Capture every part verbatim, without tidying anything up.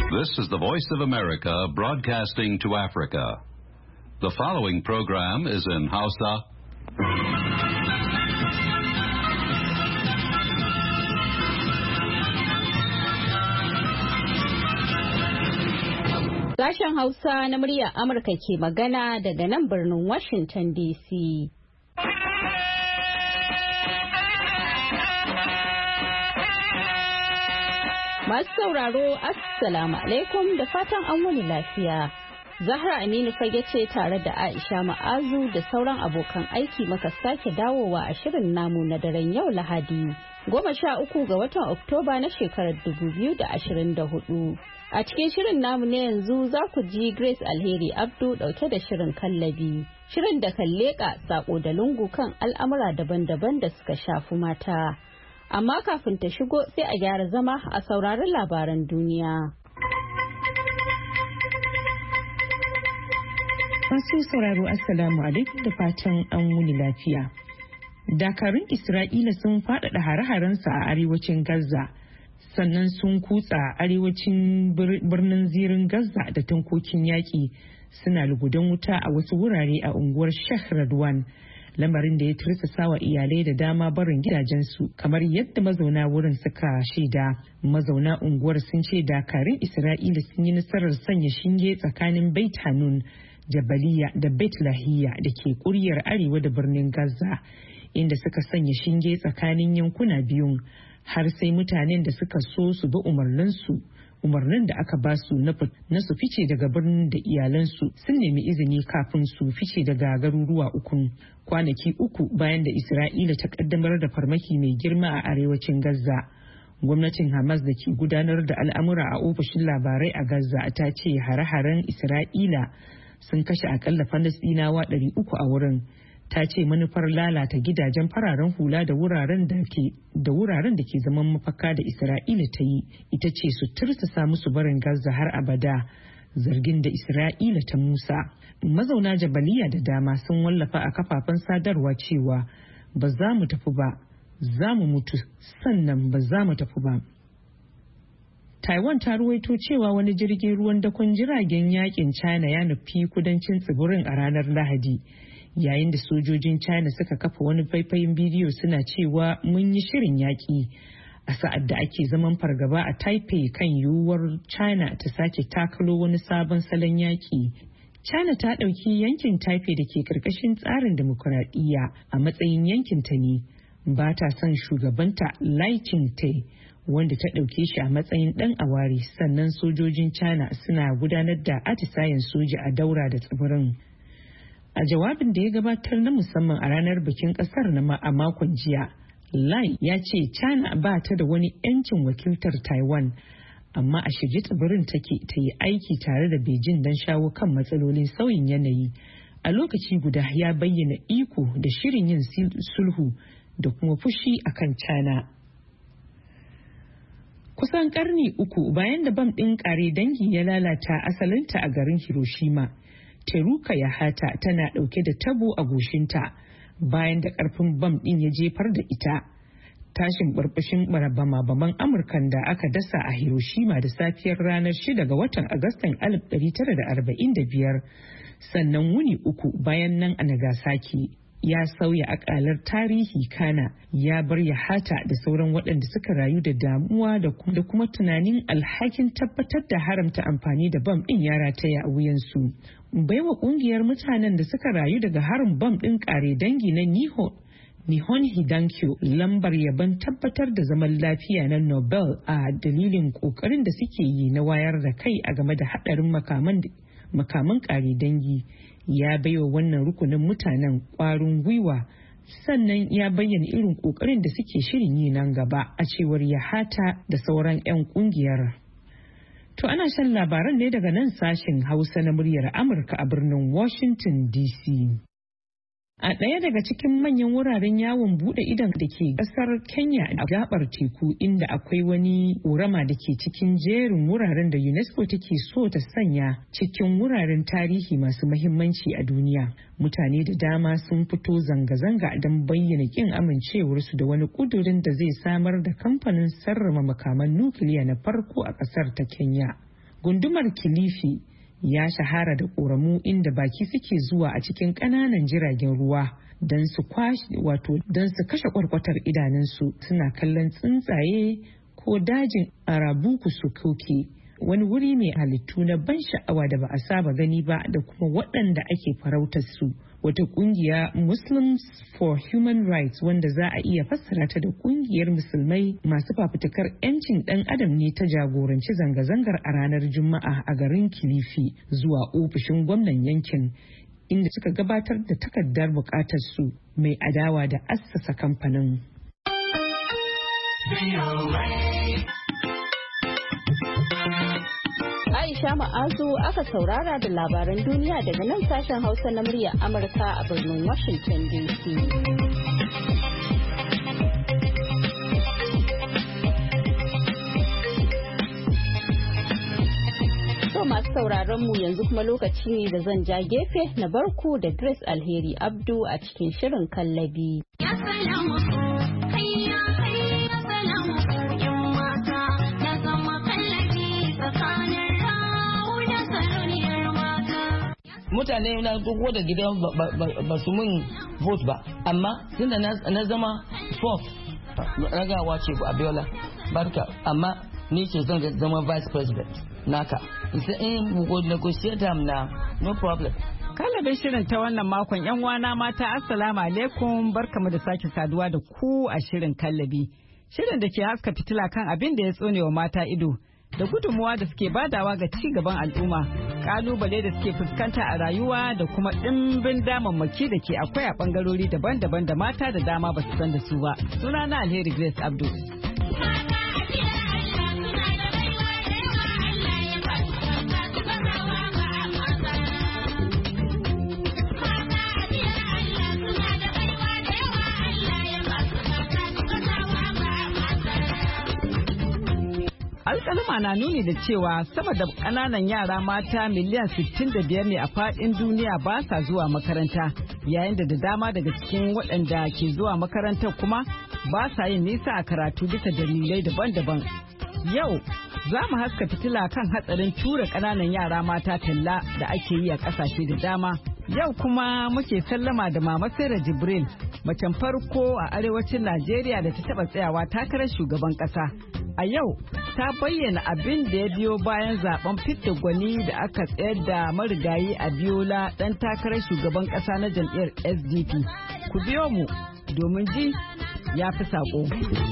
This is the Voice of America broadcasting to Africa. The following program is in Hausa. Sashen Hausa na muryar Amurka ke magana daga nan birnin Washington D C. Masu sauraro, Assalamu alaikum da fatan an wani lafiya. Zahra Aminu fage ce tare da Aisha Ma'azu da sauran abokan aiki muka sake dawowa a shirin namu na daren yau Lahadi, goma sha uku ga watan Oktoba na shekarar dubu biyu da ashirin da hudu. A cikin shirin namu na yanzu za ku ji Grace Alheri Abdu dauke da shirin kallabi, shirin da kan leƙa sako da lungu kan al'amura daban-daban da suka shafi mata. Amma kafin ta shigo sai a gyara zama a sauraron labaran duniya. Masu sauraro Assalamu alaikum da fatan an wuni lafiya. Dakarun Isra'ila sun faɗaɗa hare-harensa a arewacin Gaza, sannan sun kutsa arewacin birnin zirin Gaza da tankokin yaƙi suna lugudan wuta a wasu wurare a unguwar Sheikh Radwan. Lamarin da ya tursasa wa iyalai da dama barin gidajensu, kamar yadda mazauna wurin suka shaida. Mazauna unguwar sun ce dakarun Isra'ila sun yi nasarar sanya shinge tsakanin Beit Hanun, Jabaliya da Beit Lahiya da ke kuryar arewa da birnin Gaza, inda suka sanya shinge tsakanin yankuna biyun har sai mutanen da suka so su bi umarninsu umarnin da aka ba su na su fice daga birnin da iyalansu sun nemi izini kafin su fice daga garuruwa uku, kwanaki uku bayan da Isra'ila ta kaddamar da farmaki mai girma a arewacin Gaza. Gwamnatin Hamas da ke gudanar da al'amura a ofishin labarai a Gaza ta ce hare-haren Isra'ila sun kashe akalla Falasɗinawa ɗari uku a wurin. Ta ce manufar lalata gidajen fararen hula da wuraren da ke da wuraren da ke zaman mafaka da Isra'ila ta yi ita ce su tursasa musu barin Gaza har abada, zargin da Isra'ila ta musa. Mazauna Jabaliya da dama sun wallafa a kafafen sadarwa cewa ba za mu tafi ba, za mu mutu, sannan ba za mu tafi ba. Taiwan ta ruwaito cewa wani jirgin ruwan dakon jiragen yakin China ya nufi kudancin tsibirin a ranar Lahadi, yayin da sojojin China suka kafa wani faifayin bidiyo suna cewa mun yi shirin yaƙi a sa'ad da ake zaman fargaba a Taipei kan yiwuwar China ta sake takalo wani sabon salon yaƙi. China ta ɗauki yankin Taipei da ke ƙarƙashin tsarin demokuraɗiyya a matsayin yankinta ne, ba ta son shugabanta Lai Ching-te, wanda ta ɗauke shi a matsayin ɗan aware, sannan sojojin China suna gudanar da atisayen soja a daura da tsibirin. A jawabin da ya gabatar na musamman a ranar bikin kasar na a makon jiya, Lai ya ce China ba ta da wani 'yancin wakiltar Taiwan, amma a shirye tsibirin take ta yi aiki tare da Beijing don shawo kan matsalolin sauyin yanayi. A lokaci guda ya bayyana iko da shirin yin sulhu da kuma fushi akan China. Kusan karni uku bayan da bam ɗin ƙare dangi ya lalata asalinta a garin Hiroshima, Teruka Yahata tana ɗauke da tabo a goshinta bayan da ƙarfin bam ɗin ya jefar da ita. Tashin barbashin bama-baman Amurkan da aka dasa a Hiroshima da safiyar ranar shida ga watan Agustan alif ɗari tara da arba'in da biyar, sannan wuni uku bayan nan a Nagasaki, ya sauya akalar tarihi. Kana ya bar Yahata da sauran waɗanda suka rayu da damuwa da kuma tunanin alhakin tabbatar da haramta amfani da bam ɗin ya rataya a wuyansu. Baiwa ƙungiyar mutanen da suka rayu daga harin bam ɗin ƙare dangi na Nihon Nihon Hidankyo lambar yaban tabbatar da zaman lafiya na Nobel a dalilin ƙoƙarin da suke yi na wayar da kai a game da haɗarin makaman makaman ƙare dangi. Ya baiwa wannan rukunin mutanen ƙwarin gwiwa, sannan ya bayyana irin ƙoƙarin da suke shirin yi nan gaba, a cewar Yahata da sauran 'yan ƙungiyar. To ana shan labaran ne daga nan sashen Hausa na muryar Amurka a birnin Washington D C. A ɗaya daga cikin manyan wuraren yawon buɗe idon da ke ƙasar Kenya a gabar teku, inda akwai wani ƙorama da ke cikin jerin wuraren da UNESCO take so ta sanya cikin wuraren tarihi masu mahimmanci a duniya. Mutane da dama sun fito zanga-zanga don bayyana ƙin amincewarsu da wani ƙudurin da zai samar da kamfanin sarrafa makaman nukiliya na farko a ƙasar ta Kenya. Gundumar Kilifi ya shahara da ƙoramu inda baki suke zuwa a cikin ƙananan jiragen ruwa don su kwashe wato don su kashe kwarkwatar idanunsu suna kallon tsuntsaye ko dajin arabuku sukoki, wani wuri mai halittu na ban sha'awa da ba a saba gani ba da kuma waɗanda ake farautar su. Wata kungiya Muslims for Human Rights wanda za a iya fassara ta da kungiyar musulmai masu fafutukar 'yancin ɗan adam ne ta jagoranci zanga-zangar a ranar Juma'a a garin Kilifi zuwa ofishin gwamnan yankin, inda suka gabatar da takardar bukatar su mai adawa da assasa kamfanin. Aisha Ma'azu aka saurara da labaran duniya daga nan sashen Hausa na muryar Amurka a birnin Washington D C. To masu sauraron mu yanzu kuma lokaci ne da zan ja gefe na barku da Grace Alheri Abdu a cikin shirin kallabi. Mutane na duk da gidan ba su mun vote ba, amma tunda na zama fourth ragawa ce Abiola barka, amma ni ce zan zama vice president naka sai in mu negotiate na no problem. Kallabin shirin ta wannan makon yan wana mata assalamu alaikum, barkamu da sake saduwa da ku a shirin kallabi, shirin da ke haska fitila kan abin da ya tsone wa mata ido da gudunmuwa da suke badawa ga ci gaban al'umma, kalubale da suke fuskanta a rayuwa da kuma ɗimbin damammaki da ke akwai a ɓangarori daban-daban da mata da dama ba su san da su ba. Sunana Alheri Grace Abdu. Alƙaluma na nuni da cewa sama da ƙananan yara mata miliyan sittin da biyar ne a faɗin duniya ba sa zuwa makaranta, yayin da da dama daga cikin waɗanda ke zuwa makarantar kuma ba sa yin nisa a karatu bisa dalilai daban-daban. Yau za mu haska fitila kan hatsarin tura ƙananan yara mata talla da ake yi a ƙasashe da dama. Yau kuma muke sallama da Mama Sarah Jibril, macen farko a arewacin Najeriya da ta taɓa tsayawa takarar shugaban ƙasa. A yau ta bayyana abin da ya biyo bayan zaben fidda gwani da aka tsayar da marigayi Abiola ɗan takarar shugaban ƙasa na jam'iyyar S D P. Ku biyo mu domin ji ya fi saƙo.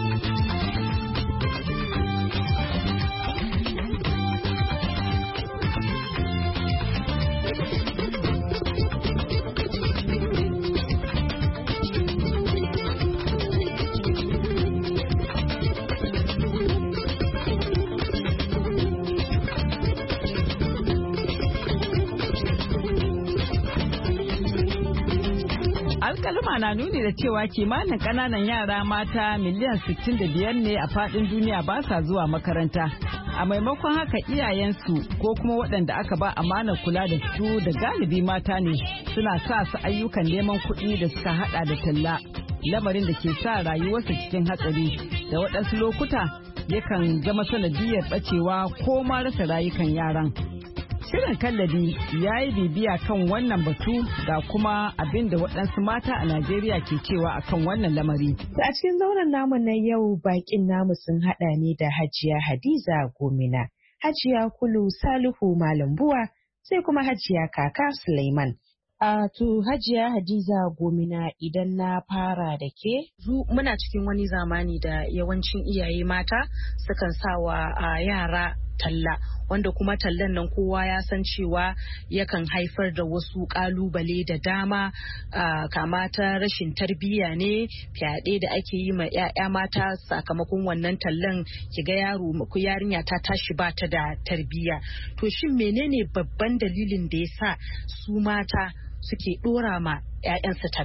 Alƙaluma na nuni da cewa kimanin ƙananan yara mata miliyan sittin da biyar ne a faɗin duniya ba sa zuwa makaranta. A maimakon haka iyayensu ko kuma waɗanda aka ba amanar kula da su da galibi mata ne suna sa su ayyukan neman kuɗi da suka haɗa da talla, lamarin da ke sa rayuwarsu cikin hatsari da waɗansu lokuta yakan zama sanadiyar ɓacewa ko ma rasa rayukan yaran. Shirin kallabi ya yi bibiya kan wannan batu ga kuma abin da waɗansu mata a Najeriya ke cewa akan wannan lamari. A cikin zauren namu na yau bakin namu sun haɗa ne da Hajiya Hadiza Gomina, Hajiya Kulu Salihu Malambuwa, sai kuma Hajiya Kaka Suleiman. A to Hajiya Hadiza Gomina, idan na fara da ke, muna cikin wani zamani da yawancin iyaye mata sukan sawa a yara talla, wanda kuma tallan nan kowa ya san cewa yakan haifar da wasu kalubale da dama, kama ta rashin tarbiyya ne, fyaɗe da ake yi ma 'ya'ya mata sakamakon wannan tallan, kiga yaro ko yarinya ta tashi ba ta da tarbiyya. To shin menene babban dalilin da ya sa su mata suke dora ma 'ya'yansu talla?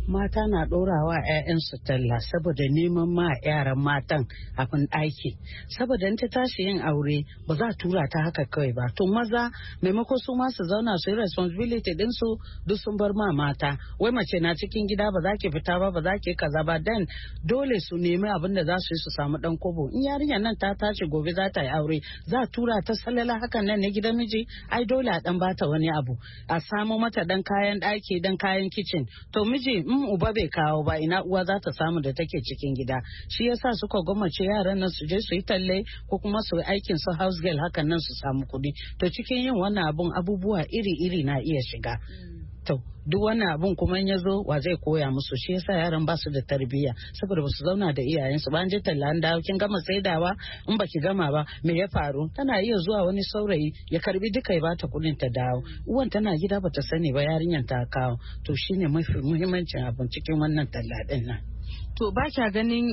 mata na ɗorawa 'ya'yansu talla saboda neman ma yaran matan abin aiki, saboda in ta tashi yin aure ba za a tura ta haka kawai ba. To maza maimako su ma su zauna su yi responsibility ɗinsu duk sun bar ma mata. Wai mace na cikin gida ba za ki fita ba ba za ki kaza ba, dan dole su nemi abin da za su yi su samu dan kobo. In yarinya nan ta tashi gobe za ta yi aure, za a tura ta salala hakan nan ne gidan miji, ai dole a dan bata wani abu, a samo mata dan kayan ɗaki dan kayan kicin. To miji in uba bai kawo ba ina uwa za ta samu da take cikin gida. Shi yasa suka gwammace yaran nan su je su yi talle ko kuma su yi aikin su house girl hakan nan su samu kuɗi. To cikin yin wannan abun abubuwa iri-iri na iya shiga. To duk wannan abun kuma ya zo wa zai koya musu? Shi yasa yaran ba su da tarbiyya saboda ba su zauna da iyayensu ba. An je talla an dawo kin gama saidawa, in baki gama ba me ya faru? Tana iya zuwa wani saurayi ya karbi duka ya bata kudin ta dawo. Uwan tana gida bata sani ba yarinyar ta kawo. To shine mafi muhimmancin abun cikin wannan talla din nan. To ba kya ganin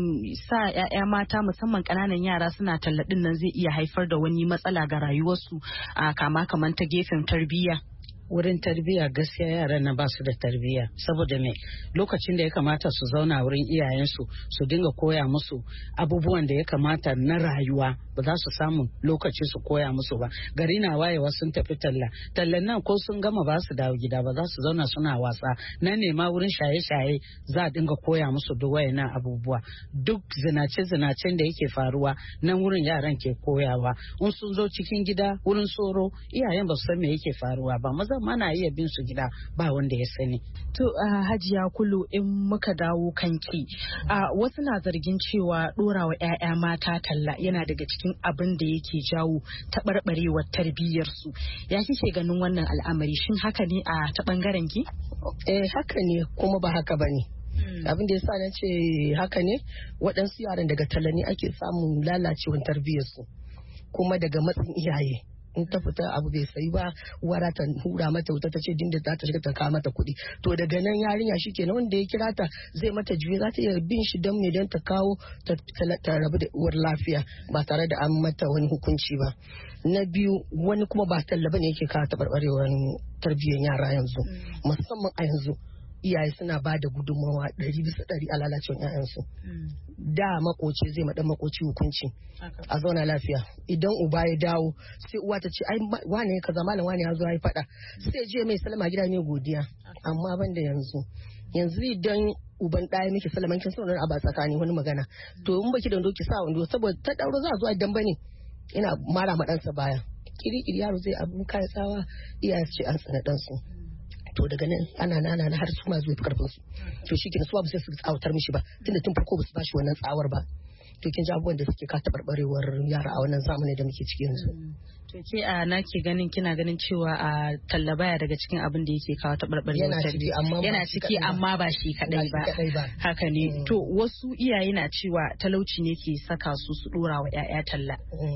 sa 'ya'ya mata musamman ƙananan yara suna talladin nan zai iya haifar da wani matsala ga rayuwarsu a kama kaman ta gefen tarbiyya? Wurin tarbiyya gaskiya yaran nan ba su da tarbiyya, saboda me lokacin da ya kamata su zauna wurin iyayensu su dinga koya musu abubuwan da ya kamata na rayuwa ba za su samu lokaci su koya musu ba. Gari na wayewa sun tafi talla, tallan nan ko sun gama ba su dawo gida ba, za su zauna suna wasa. Nan ne ma wurin shaye-shaye za a dinga koya musu duk wayannan abubuwa. Duk zinace-zinacen da yake faruwa nan wurin yaran ke koyawa. In sun zo cikin gida wurin tsoro iyayen ba su san me yake faruwa ba, maza mana iya bin su gida ba wanda ya sani. To uh, Hajiya Kulu, in muka dawo kanki, uh, wasu na zargin cewa ɗorawa 'ya'ya mata talla yana daga cikin abin da yake jawo taɓarɓarewar tarbiyyarsu. Ya kike ganin wannan al'amari, shin haka ne a ta ɓangaren ki? Eh haka ne, kuma ba haka ba ne. Hmm. Abin da ya sa na ce haka ne, waɗansu yaran daga talla ne ake samun lalacewar tarbiyyarsu, kuma daga matsin iyaye. In ta fita abu bai sayi ba, uwara ta hura mata wuta ta ce dinda za ta shiga ta kawo mata kuɗi. To daga nan yarinya shikenan wanda ya kira ta zai mata juye, za ta iya bin shi don me don ta kawo ta rabu da uwar lafiya ba tare da an mata wani hukunci ba. Na biyu, wani kuma ba talla bane yake kawo taɓarɓarewar tarbiyyar yara yanzu, musamman a yanzu. Iyaye suna ba da gudunmawa ɗari bisa ɗari a lalacewar 'ya'yansu. Da makoci zai maɗan makoci hukunci a zauna lafiya. Idan uba ya dawo sai uwa ta ce ai wane kaza malam wane ya zo ya faɗa, sai je mai salama gida ne godiya. Amma ban da yanzu yanzu idan uban ɗaya miki salaman kin sanar a ba tsakani wani magana, to in baki da wando ki sa wando, saboda ta ɗauro za a zo a damba ne ina mara ma ɗansa baya. Kiri-kiri yaro zai abu kai tsawa, iyaye ce an tsana ɗansu. To daga nan ana nana na har su ma zuwa karfin su. To shi kenan su ba sai su tsawatar mishi ba, tunda tun farko ba su bashi wannan tsawar ba. To kin ji abubuwan da suke ka tabarbarewar yara a wannan zamanin da muke ciki yanzu. To ke a nake ganin kina ganin cewa a talla baya daga cikin abin da yake kawo tabarbarewar tarbiyya. Yana ciki amma ba shi kadai ba. Haka ne. To wasu iyaye na cewa talauci ne ke saka su su dora wa 'ya'ya talla.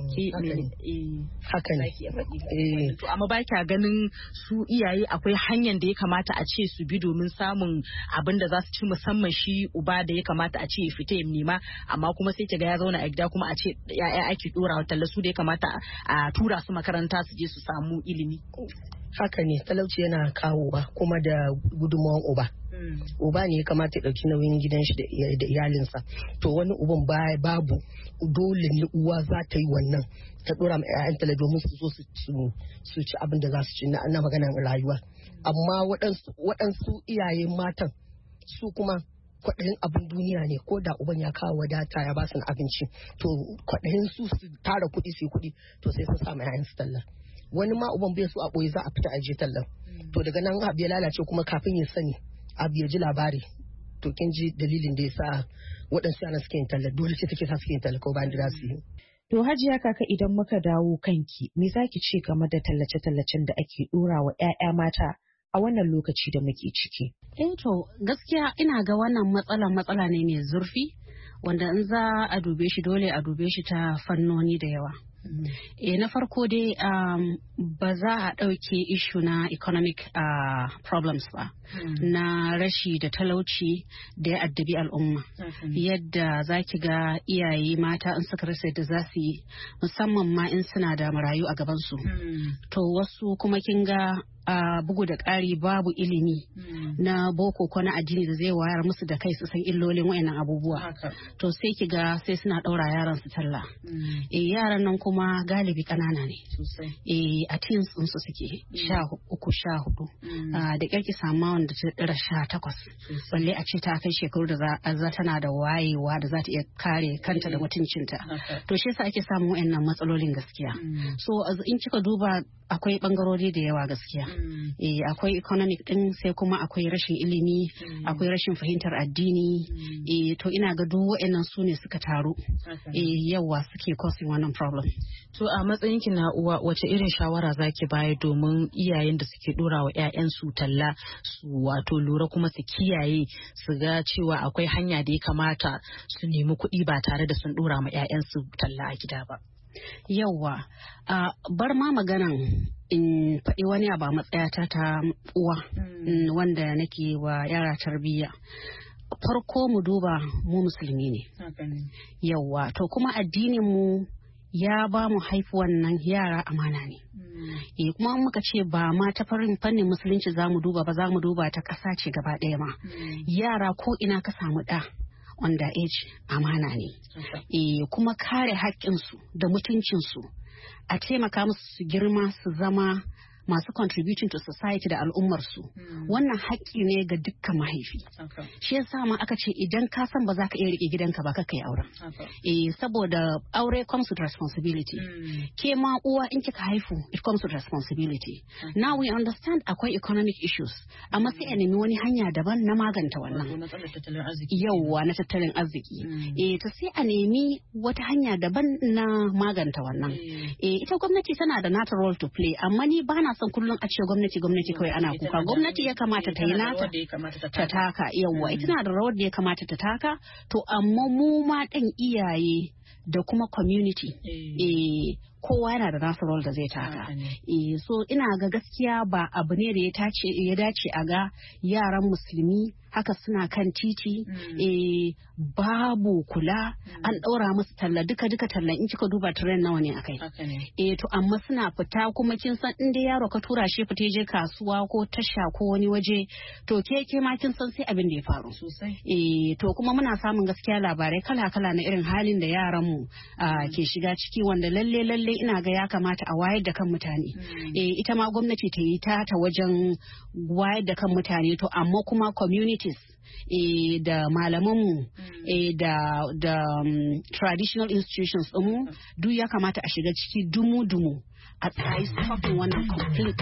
Haka ne. To amma ba kya ganin su iyaye akwai hanyar da ya kamata a ce su bi domin samun abin da za su ci, musamman shi uba da ya kamata a ce ya fita ya nema, amma kuma sai ga ya zauna a gida kuma a ce ya'ya ake dora wa talla, su da ya kamata a tura su makaranta su je su samu ilimi. Haka ne, talauci yana kawo ba kuma da gudunmawan uba. Uba ne ya kamata ya ɗauki nauyin gidan shi da iyalinsa. To wani uban babu, dole ne uwa za ta yi wannan, ta dora ma 'ya'yan talla domin su zo su ci abin da za su ci na maganar rayuwa. Amma waɗansu iyaye matan su kuma kwaɗayin abin duniya ne, ko da uban ya kawo wadata ya ba su abinci, to kwaɗayin su su tara kuɗi su yi kuɗi, to sai sun samu 'ya'yan su talla. Wani ma uban bai so a ɓoye za a fita aje tallan. To daga nan abu ya lalace kuma kafin ya sani abu ya ji labari. To kin ji dalilin da ya sa waɗansu yana suke yin talla, dole sai take sa suke yin talla ko bayan da za su yi. To Hajiya Kaka, idan muka dawo kanki, me za ki ce game da tallace-tallacen da ake ɗora wa 'ya'ya mata a wannan lokaci da muke ciki? Eh to gaskiya ina ga wannan matsala matsala ne mai zurfi, wanda in za a dube shi dole a dube shi ta fannoni da yawa. Mm. E, na farko dai um, ba za a ɗauke ishu na economic uh, problems ba, mm. na rashi da talauci da ya addabi al'umma. Mm-hmm. Yadda za ki ga iyaye mata in suka rasa yadda za su yi, musamman ma in suna da marayu a gabansu. Mm. To wasu kuma kin ga a bugu da ƙari babu ilimi na boko ko na addini da zai wayar musu da kai su san illolin wayannan abubuwa. To sai ki ga sai suna ɗaura yaran su talla. Eh yaran nan kuma galibi ƙanana ne. Eh a teens din su suke sha uku sha hudu. Da ƙyar ki samu wanda ta ɗara sha takwas. Balle a ce ta kai shekaru da za tana da wayewa da za ta iya kare kanta da mutuncinta. To shi yasa ake samun wayannan matsalolin gaskiya. So in kika duba akwai bangarori da yawa gaskiya. Eh akwai economic din sai kuma akwai rashin ilimi, akwai rashin fahimtar addini. Eh to ina ga duk waɗannan su ne suka taru. Eh yawa suke causing wannan problem. To a matsayin ki na uwa wace irin shawara zaki bayar domin iyayen da suke dora wa ƴaƴan su talla su wato lura kuma su kiyaye su ga cewa akwai hanya da ya kamata su nemi kuɗi ba tare da sun dora ma ƴaƴan su talla a gida ba. Yawwa, uh, bar ma maganan in faɗi wani abu a matsayata ta uwa mm. wanda nake wa yara tarbiyya. Farko mu duba mu musulmi ne. Okay. Yawwa, to kuma addinin mu ya ba mu haifuwan nan yara amana ne. Mm. E, kuma muka ce ba ma ta farin fannin musulunci za mu duba ba za mu duba ta ƙasa ce gaba ɗaya ma. Mm. Yara ko ina ka samu ɗa. Under age amana ne. Okay. E, kuma kare haƙƙinsu da mutuncinsu a taimaka musu su girma su zama masu contributing to society da al'ummarsu. Mm. Wannan haƙƙi ne ga dukkan mahaifi. Okay. Shi yasa ma aka ce idan ka san ba za ka iya riƙe gidanka ba ka kai auren. Okay. Eh saboda aure comes with responsibility. Mm. Ke ma uwa in kika haifu it comes with responsibility. Okay. Now we understand akwai economic issues amma sai a nemi wani hanya daban na maganta wannan. Yawwa na tattalin arziki. Mm. Eh to sai a nemi wata hanya daban na maganta wannan. Mm. Eh ita gwamnati tana da nata role to play amma ni bana son kullum a ce gwamnati gwamnati kawai ana kuka gwamnati ya kamata ta yi nata ta taka yawwa ita na da rawar da ya kamata ta taka to amma mu ma ɗan iyaye da kuma community eh kowa yana da nasa role da zai taka eh so ina ga gaskiya ba abu ne da ya tace ya dace a ga yaran musulmi haka suna kan titi mm. eh babu kula mm. an daura musu talla duka duka talla in kika duba trend nawa ne akai okay. eh to amma suna fita kuma kin san inda yaro ka tura shi fita je kasuwa ko tasha ko wani waje to ke ke ma kin san sai abin da ya faru sosai eh to kuma muna samun gaskiya labarai kala kala na irin halin da yaran mu uh, ke shiga ciki wanda lalle lalle ina ga ya kamata a wayar da kan mutane mm. eh ita ma gwamnati ta yi ta ta wajen wayar da kan mutane to amma kuma community E, da malamanmu mm. e, da, da um, traditional institutions ɗinmu duk ya kamata a shiga ciki dumu-dumu a tsaye stopping wannan complete.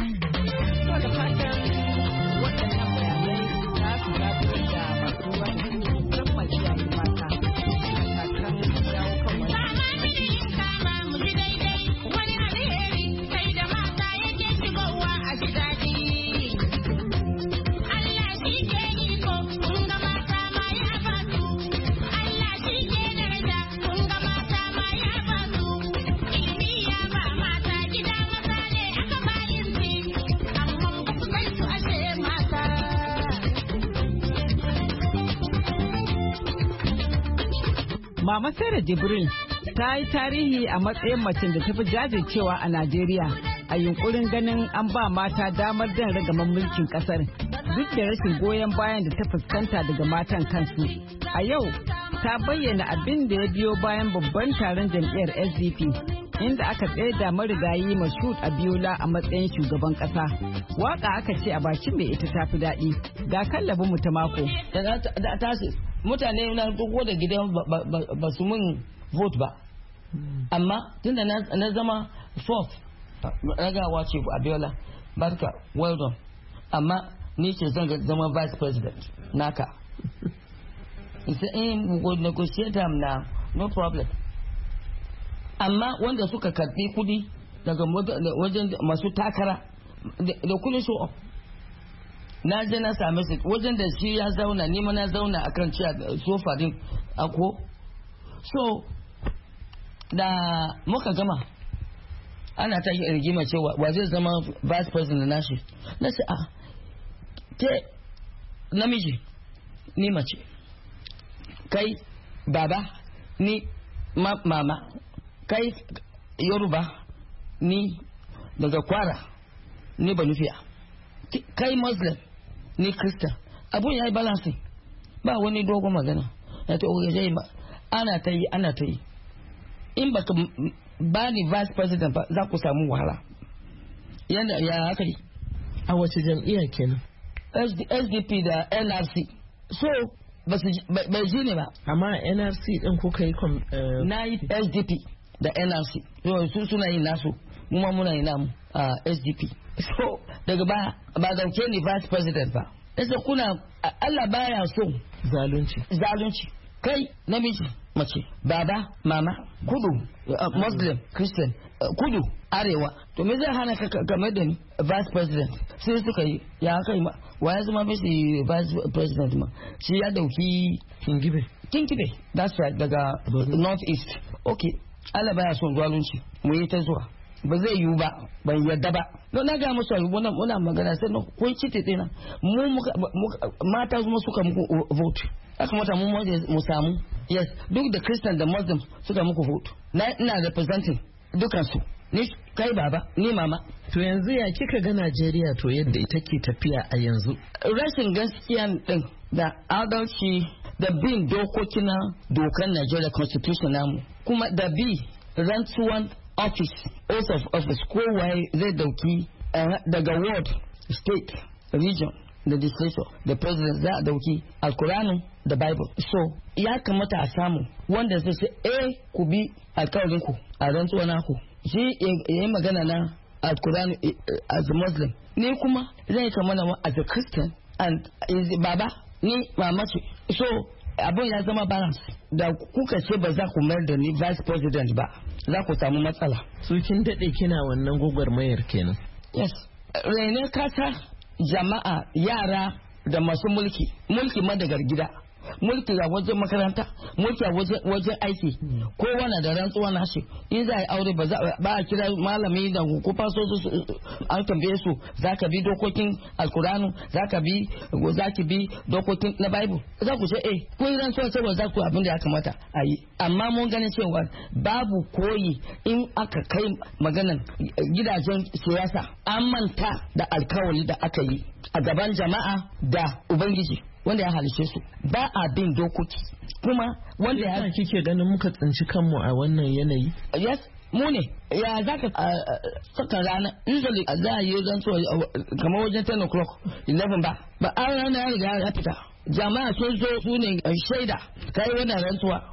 Mama Sarah Jibril ta yi tarihi a matsayin macen da ta fi jajircewa a Najeriya a yunkurin ganin an ba mata damar jan ragaman mulkin kasar duk da rashin goyon bayan da ta fuskanta daga matan kansu. A yau ta bayyana abin da ya biyo bayan babban taron jam'iyyar S D P inda aka tsaida marigayi Moshood Abiola a matsayin shugaban kasa. Waka aka ce a bakin mai ita tafi daɗi. Ga kallabin mu ta mako. Mutane na duk da gidan ba su mun vote ba amma tunda na zama fourth ragawa ce Abiola barka well done amma ni ce zan zama vice president naka isa in go negotiate am now no problem amma wanda suka karbi kudi daga wajen masu takara da kudin show up na je na same su wajen da shi ya zauna ni ma na zauna akan ciya sofa din ako so da muka gama ana ta yi rigima cewa wa zai zama vice president na shi na ce a te namiji ni mace kai baba ni ma, mama kai yoruba ni daga kwara ni banufiya kai Muslim ni Christian abun ya yi balancing ba wani dogon magana ya ta oge ba ana ta yi ana ta yi in baka ba ni vice president ba za ku samu wahala yanda ya haka yi a wace jam'iyya kenan S D P da N R C so bai ji ne ba amma N R C din ko kai na yi S D P da N R C su suna yin nasu mu ma muna yin namu a S D P so daga ba ba dauke ni vice president ba yasa kuna Allah baya so zalunci zalunci kai namiji mace baba mama kudu uh, Muslim Christian uh, kudu arewa to me zai hana ka game da ni vice president sai suka yi ya kai ma waya zama mishi vice president ma shi ya dauki kingibe kingibe that's right daga north east okay Allah baya son zalunci mu yi ta zuwa ba zai yiwu ba ban yadda ba don na ga musu muna muna magana sai kun ci tete na mu mata kuma suka muku vote aka mata mu mu samu yes duk da Christian da Muslim suka muku vote na ina representing dukan su ni kai baba ni mama to yanzu ya kika ga Najeriya to yadda ita ke tafiya a yanzu rashin gaskiya din da adalci da bin dokokin dokar Najeriya constitution namu kuma da bi rantsuwan office oath of office kowaye zai dauki daga ward state region da legislature da president za a dauki alkuranu da bible so ya kamata a samu wanda zai ce eh ku bi alkawarin ku a rantsuwa naku shi ya yi magana na alkuranu as a muslim ni kuma zai kama na as a christian and baba ni mama ce so abin ya zama balance da kuka ce ba za ku mayar da ni vice president ba za ku samu matsala su kin dade kina wannan gwagwarmayar kenan yes rene kasa jama'a yara da masu mulki mulki madagar gida mulki a wajen makaranta mulki a wajen aiki kowa na da rantsuwa na shi in za a yi aure ba a kira malami da ko fasosu an tambaye su za ka bi dokokin alkuranu za ka bi za ki bi dokokin na bible za ku ce eh ko yi rantsuwa saboda za ku abin da ya kamata a yi amma mun ganin cewa babu koyi in aka kai maganan gidajen siyasa an manta da alkawari da aka yi a gaban jama'a da ubangiji wanda ya halice su ba a bin dokoki kuma wanda ya kike ganin muka tsinci kanmu a wannan yanayi yes mu ne ya za ka saka rana usually za a yi zan so kamar wajen ten o'clock eleven ba ba an rana ya riga ya fita jama'a sun zo su ne shaida kai wannan rantsuwa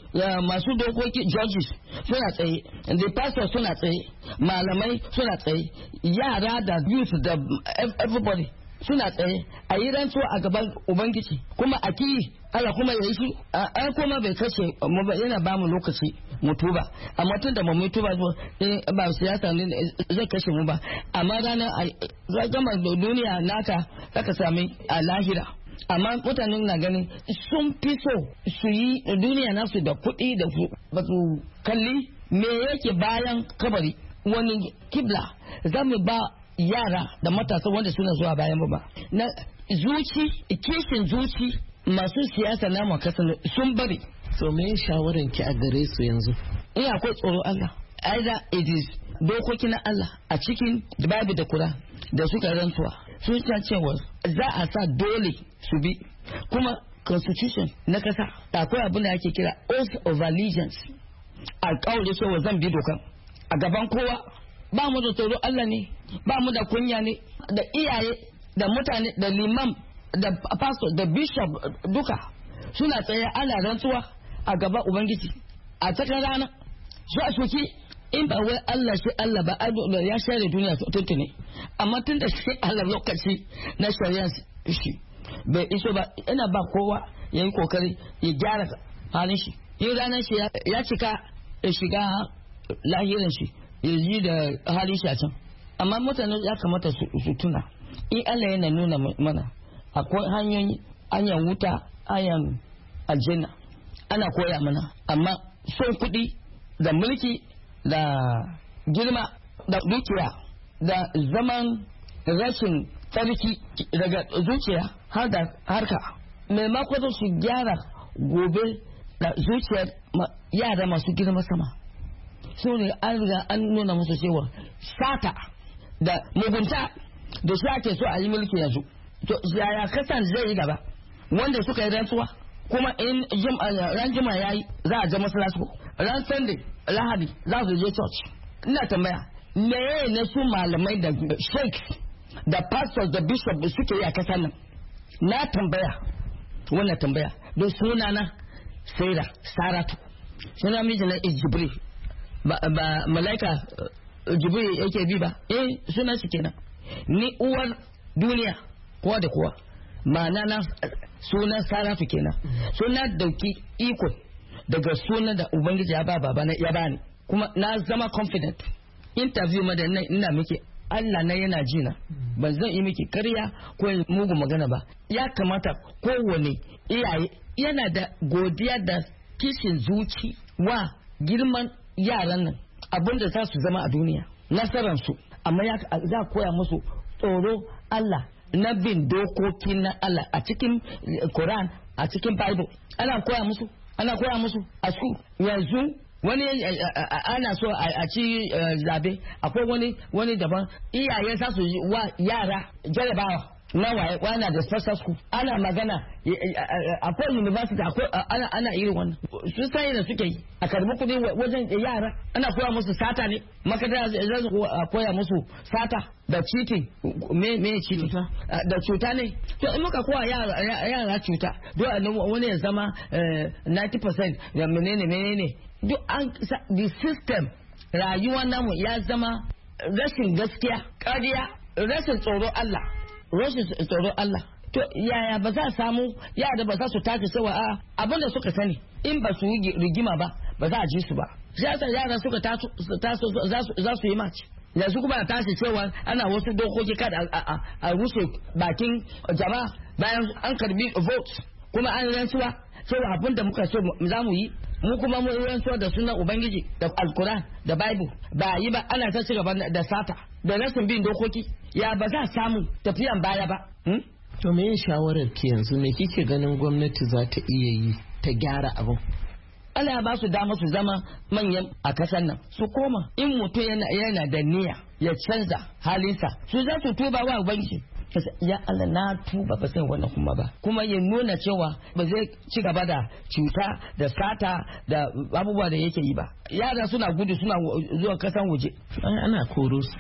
masu dokoki judges suna tsaye the pastor suna tsaye malamai suna tsaye yara da youth da everybody suna tsaye a yi rantsuwa a gaban ubangiji kuma a ki Allah kuma ya yi shi an kuma bai kashe mu ba yana ba mu lokaci mu tuba amma tun da ba mu tuba ba siyasa ne zai kashe mu ba amma ranar a gama duniya naka zaka sami a lahira amma mutanen na ganin sun fi so su yi duniya nasu da kuɗi da ba su kalli me yake bayan kabari wani kibla za mu ba yara da matasa wanda suna zuwa bayan ba na zuci kishin zuci masu siyasa na makasar sun bari so me shawaran ki a gare su yanzu in akwai tsoro Allah either it is dokoki na Allah a cikin babu da kura da suka rantsuwa sun ta cewa za a sa dole su bi kuma constitution na kasa akwai abin da ake kira oath of allegiance alƙawari cewa zan bi dokan a gaban kowa ba mu da tsoro Allah ne ba mu da kunya ne da iyaye da mutane da limam da pastor da bishop duka suna tsaye ana rantsuwa a gaba ubangiji a cikin rana su a soki in ba wai Allah shi Allah ba ya share duniya tuntune amma tun da shi Allah lokaci na shari'a shi bai iso ba ina ba kowa ya yi kokari ya gyara halin shi yin ranar shi ya cika ya shiga lahirin shi ya da halin shi a can amma mutane ya kamata su tuna in Allah yana nuna mana akwai hanyoyi hanyar wuta hanyar aljanna ana koya mana amma son kuɗi da mulki da girma da dukiya da zaman rashin tsarki daga zuciya har da harka maimakon su gyara gobe da zuciyar yara masu girma sama su ne an riga an nuna musu cewa sata da mugunta da shi ake so a yi mulki yanzu. To yaya kasan zai yi gaba wanda suka yi rantsuwa kuma in ran jima ya yi za a je masallaci ko ran sunday lahadi za su je church. Ina tambaya me ne su malamai da sheikh da pastors da bishop da suke yi a kasan nan? Na tambaya wannan tambaya don suna na Saira Saratu suna miji na Jibril ba, ba malaika Jibril yake bi ba eh suna shi kenan ni uwar duniya kowa da kowa ma'ana na sunan Saratu kenan suna dauki iko daga sunan da ubangiji ya ba baba na ya bani kuma na zama confident interview ma da ina miki Allah na yana jina ban zan yi miki karya ko mugu magana ba. Ya kamata kowane iyaye yana da godiya da kishin zuci wa girman yaran nan abinda za su zama a duniya nasararsu, amma ya za koya musu tsoro Allah na bin dokoki na Allah a cikin Quran a cikin Bible ana koya musu ana koya musu a su yanzu wani ana so a ci zabe akwai wani wani daban iyaye za su wa yara jarabawa na waye wana da special school ana magana akwai university akwai ana ana irin wannan su sai da suke yi a karbi kudi wajen yara ana koya musu sata ne makaranta za su koya musu sata da cheating me me cheating da cuta ne to in muka koya yara yara cuta dole wani ya zama ninety percent da menene menene duk an the system rayuwa namu ya zama rashin gaskiya ƙarya rashin tsoro Allah rashin tsoro Allah to yaya ba za a samu yara ba za su tashi cewa a abin da suka sani in ba su yi rigima ba ba za a ji su ba siyasar yara suka taso za su yi match yanzu kuma a tashi cewa ana wasu dokoki kada a rushe bakin jama'a bayan an karbi vote kuma an rantsuwa cewa abin da muka so za mu yi mu kuma mu rantsuwa da sunan ubangiji da alkuran da bible ba yi ba ana ta cigaba da sata da rashin bin dokoki ya ba za a samu tafiyan baya ba. To me yin shawarar ki yanzu me kike ganin gwamnati za ta iya yi ta gyara abin? Allah ya ba su dama su zama manyan a kasar nan su koma in mutum yana, yana da niyya ya canza halinsa su za su tuba wa ubangiji ya Allah na tuba ba sai wannan kuma ba kuma ya nuna cewa ba zai ci gaba da cuta da sata da abubuwa da yake yi ba. Yara suna gudu suna zuwa kasan waje ana koro su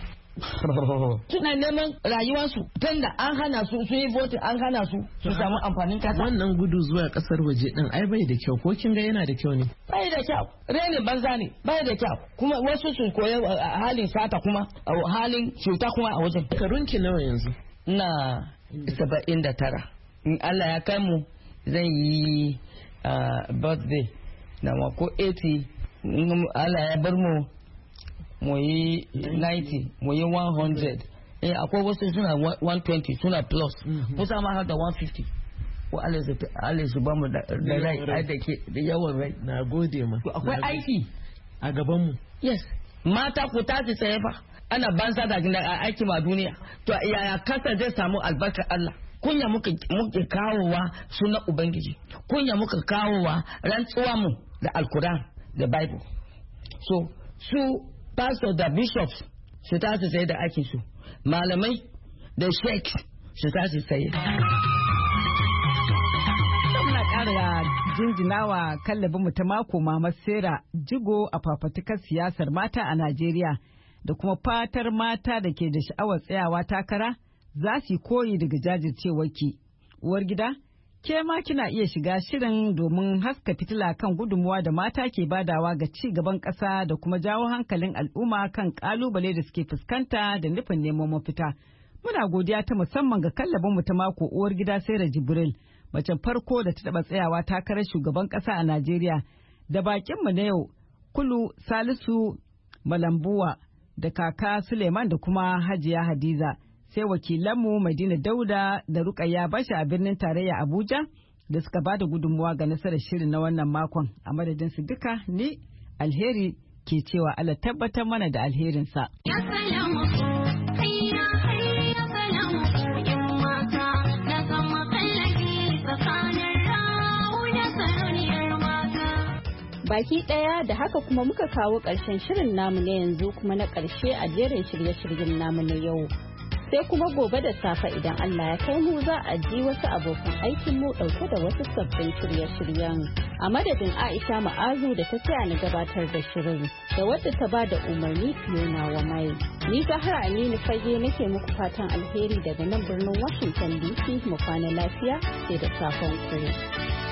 suna neman rayuwarsu tun da an hana su su yi voting an hana su su samu amfanin kasa. Wannan gudu zuwa kasar waje din ai bai da kyau ko kin ga yana da kyau ne? Bai da kyau renin banza ne bai da kyau kuma wasu su koya halin sata kuma halin cuta kuma a wajen. Karunki nawa yanzu? Na saba'in da tara in Allah ya kai mu zan yi birthday na ko eighty Allah ya bar mu mu yi ninety mu yi one hundred eh akwai wasu suna one twenty suna plus kusa ma har da one fifty ko Allah su ba mu da rai ai da ke da yawan rai. Na gode ma. Akwai aiki a gaban mu. Yes mata ku tashi tsaye fa ana banza da aiki ma duniya to yaya kasa zai samu albarkar Allah. Kunya muka muke kawowa sunan ubangiji kunya muka kawowa rantsuwa mu da alquran da bible so su pastor da bishops su tashi tsaye da aikin su malamai da sheikh su tashi tsaye. Muna ƙara jinjinawa kallabin mu ta mako Mama Sera Jigo a fafatukar siyasar mata a Najeriya da kuma fatar mata da ke da sha'awar tsayawa takara za su koyi daga jajircewarki. Uwar gida, ke ma kina iya shiga shirin domin haska fitila kan gudunmuwa da mata ke badawa ga ci gaban ƙasa da kuma jawo hankalin al'umma kan ƙalubale da suke fuskanta da nufin neman mafita. Muna godiya ta musamman ga kallabinmu ta mako uwar gida Saira Jibril, macen farko da ta taɓa tsayawa takarar shugaban ƙasa a Najeriya, da bakinmu na yau Kulu Salisu Malambuwa da kaka Suleiman da kuma Hajiya Hadiza. Sai wakilanmu Madina Dauda da Rukayya Basha a birnin tarayya Abuja da suka ba da gudunmuwa ga nasarar shirin na wannan makon. A madadin su duka ni alheri ke cewa Allah tabbatar mana da alherinsa. Baki ɗaya da haka kuma muka kawo ƙarshen shirin namu na yanzu kuma na ƙarshe a jerin shirye-shiryen namu na yau. sai kuma gobe da safe idan Allah ya kai mu za a ji wasu abokan aikin mu dauke da wasu sabbin shirye-shiryen. A madadin Aisha Ma'azu da ta tsaya ni gabatar da shirin da wadda ta ba da umarni Fiona wa mai. Ni Zahra Aminu Fage nake muku fatan alheri daga nan birnin Washington D C mu kwana lafiya sai da safen ku.